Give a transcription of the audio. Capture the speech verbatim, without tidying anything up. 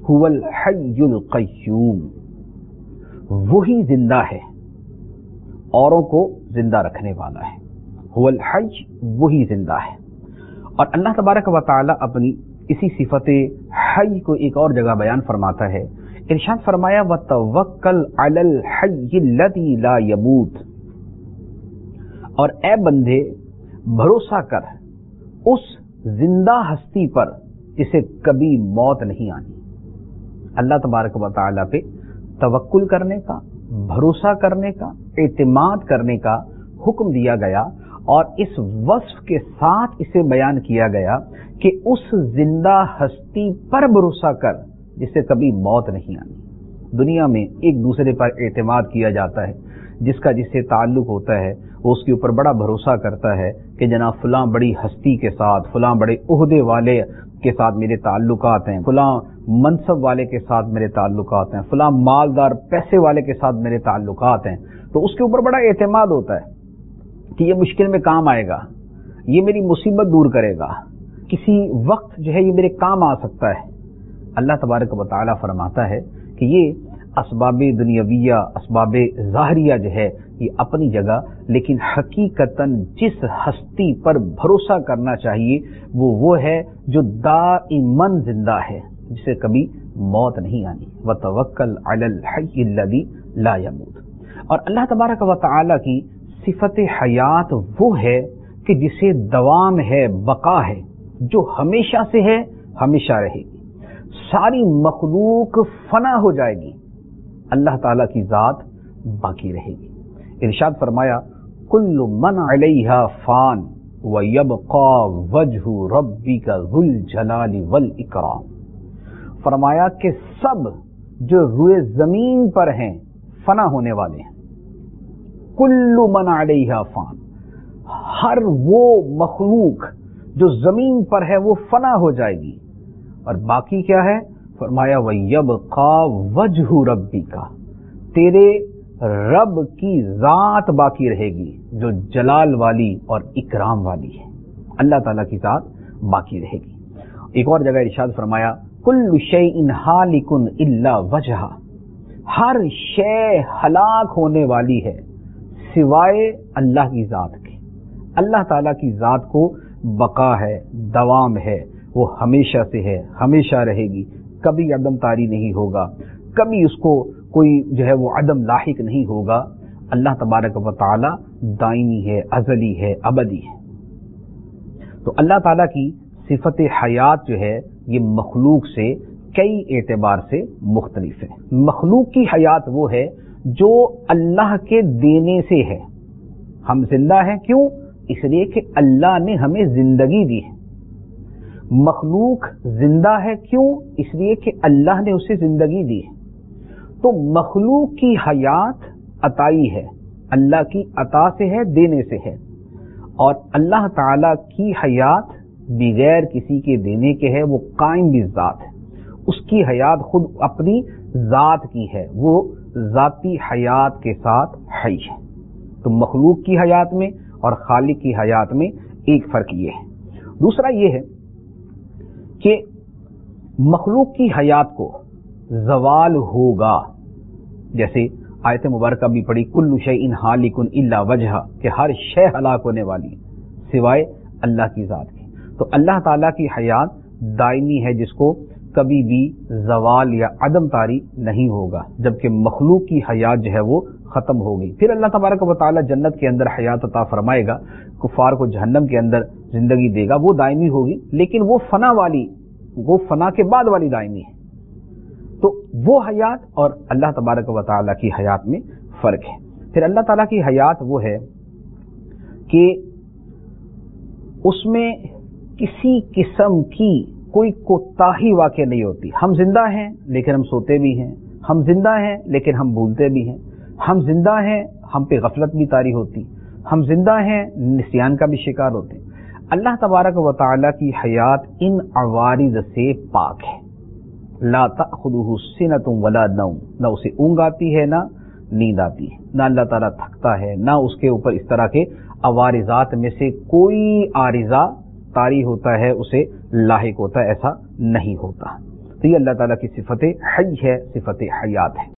हुवल हय्युल क़य्यूम, वही जिंदा है, औरों को जिंदा रखने वाला है। हुवल हय्य, वही जिंदा है। और अल्लाह तबारक व तआला अपनी इसी सिफत हय्य को एक और जगह बयान फरमाता है। इरशाद फरमाया व तवक्कल अलल हय्यिल्लज़ी ला यमूत, और ए बंदे भरोसा कर उस जिंदा हस्ती पर जिसे कभी मौत नहीं आनी। अल्लाह तबारक व तआला पे तवक्कुल करने का, भरोसा करने का, एतमाद करने का हुक्म दिया गया और इस वस्फ के साथ इसे बयान किया गया कि उस जिंदा हस्ती पर भरोसा कर जिसे कभी मौत नहीं आनी। दुनिया में एक दूसरे पर एतमाद किया जाता है, जिसका जिससे ताल्लुक होता है वो उसके ऊपर बड़ा भरोसा करता है कि जनाब फलां बड़ी हस्ती के साथ, फलां बड़े ओहदे वाले के साथ मेरे ताल्लुकात हैं, फलां मनसब वाले के साथ मेरे ताल्लुकात हैं, फलां मालदार पैसे वाले के साथ मेरे ताल्लुकात हैं। तो उसके ऊपर बड़ा एतमाद होता है कि ये मुश्किल में काम आएगा, ये मेरी मुसीबत दूर करेगा, किसी वक्त जो है ये मेरे काम आ सकता है। अल्लाह तबारक व तआला फरमाता है कि ये असबाबे दुनियाविया, असबाबे ज़ाहरिया जो है ये अपनी जगह, लेकिन हकीकतन जिस हस्ती पर भरोसा करना चाहिए वो वो है जो दाइमन जिंदा है, जिसे कभी मौत नहीं आनी। व तवक्कल अलल हय्यिल्लज़ी ला यमूत। और अल्लाह तबारक व तआला की सिफत हयात वो है कि जिसे दवाम है, बका है, जो हमेशा से है, हमेशा रहेगी। सारी मखलूक फना हो जाएगी, अल्लाह ताला की जात बाकी रहेगी। इरशाद फरमाया कुल्लु मन अलैहा फान व यबका वजहु रब्बिका ज़ुल जलाली वल इकराम। फरमाया कि सब जो रुए जमीन पर हैं फना होने वाले हैं। कुल्लु मन अलैहा फान, हर वो मखलूक जो जमीन पर है वो फना हो जाएगी, और बाकी क्या है? फरमाया व यबका वजहु रब्बिका, तेरे रब की जात बाकी रहेगी जो जलाल वाली और इकराम वाली है। अल्लाह ताला की जात बाकी रहेगी। एक और जगह इरशाद फरमाया कुल्लु शैइन हालिकुन इल्ला वजहा, हर शय हलाक होने वाली है सिवाय अल्लाह की जात के। अल्लाह ताला की जात को बका है, दवाम है, वो हमेशा से है, हमेशा रहेगी, कभी अदम तारी नहीं होगा, कभी उसको कोई जो है वो अदम लाहिक नहीं होगा। अल्लाह तबारक व तआला दाइमी है, अजली है, अबदी है। तो अल्लाह ताला की सिफत हयात जो है ये मखलूक से कई एतबार से मुख्तलिफ है। मखलूक की हयात वो है जो अल्लाह के देने से है। हम जिंदा हैं क्यों? इसलिए कि अल्लाह ने हमें जिंदगी दी है। मखलूक जिंदा है क्यों? इसलिए कि अल्लाह ने उसे जिंदगी दी है। तो मखलूक की हयात अताई है, अल्लाह की अता से है, देने से है, और अल्लाह ताला की हयात बगैर किसी के देने के है, वो कायम भी जात है। उसकी हयात खुद अपनी जात की है, वो जाती हयात के साथ हई है। तो मखलूक की हयात में और खालिक की हयात में एक फर्क ये है। दूसरा ये है कि मखलूक की हयात को जवाल होगा, जैसे आयत मुबारक भी पढ़ी कुल्लु शैइन हालिकुन इल्ला वजहा, कि हर शय हलाक होने वाली है सिवाय अल्लाह की जात की। तो अल्लाह ताला की हयात दायमी है जिसको कभी भी जवाल या अदम तारी नहीं होगा, जबकि मखलूक की हयात जो है वो खत्म होगी। फिर अल्लाह तबारक व तआला जन्नत के अंदर हयात अता फरमाएगा, कुफार को जहन्नम के अंदर जिंदगी देगा, वो दायमी होगी, लेकिन वो फना वाली, वो फना के बाद वाली दायमी है। तो वो हयात और अल्लाह तबारक व तआला की हयात में फर्क है। फिर अल्लाह ताला की हयात वो है कि उसमें किसी किस्म की कोई कोताही वाक़ई नहीं होती। हम जिंदा हैं लेकिन हम सोते भी हैं, हम जिंदा हैं लेकिन हम भूलते भी हैं, हम जिंदा हैं हम पे गफलत भी तारी होती, हम जिंदा हैं निस्यान का भी शिकार होते। अल्लाह तबारक व तआला की हयात इन अवारिज से पाक है। ला ताखुदुहु सिनतुम वला नौम, ना उसे ऊँघ आती है ना नींद आती है, ना अल्लाह ताला थकता है, ना उसके ऊपर इस तरह के अवारिजात में से कोई आरिजा तारी होता है, उसे लाहिक होता है, ऐसा नहीं होता। تو یہ اللہ تعالیٰ کی صفت حی ہے، صفت حیات ہے۔